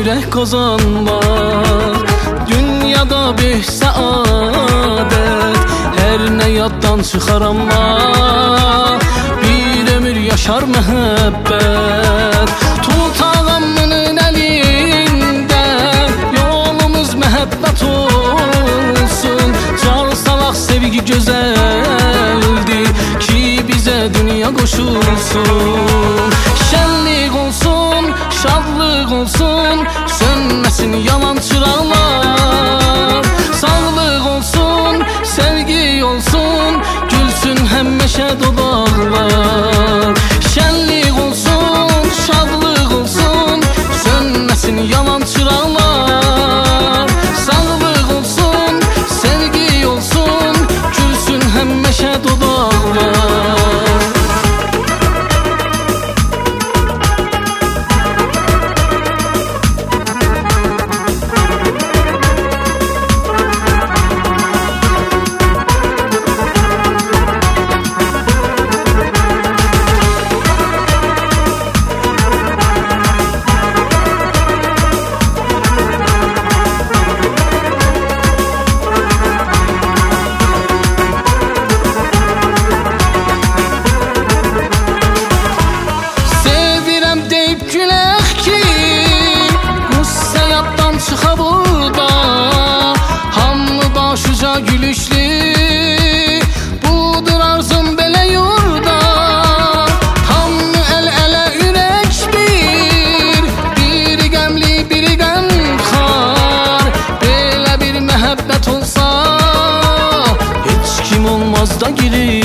ürək qazanmaq. Dünyada bir səadət, hər nə yaddan çıxar amma bir ömür yaşar məhəbbət. Tutağamının əlində yolumuz məhəbbət olsun. Car salaq sevgi gözəldir ki bizə dünya qoşulsun. Şənlik olsun, şadlıq olsun, sönməsin yalan çıraqlar. Sağlıq olsun, sevgi olsun, gülsün həmişə dodaqlar. Şənlik olsun, şadlıq olsun, sönməsin yalan çıraqlar. Sağlıq olsun, sevgi olsun, gülsün həmişə dodaqlar. Gülüşlü, budur arzum belə yurda. Hamı əl-ələ ürək bir qəmli, bir qəmxar. Belə bir məhəbbət olsa heç kim olmaz da girir.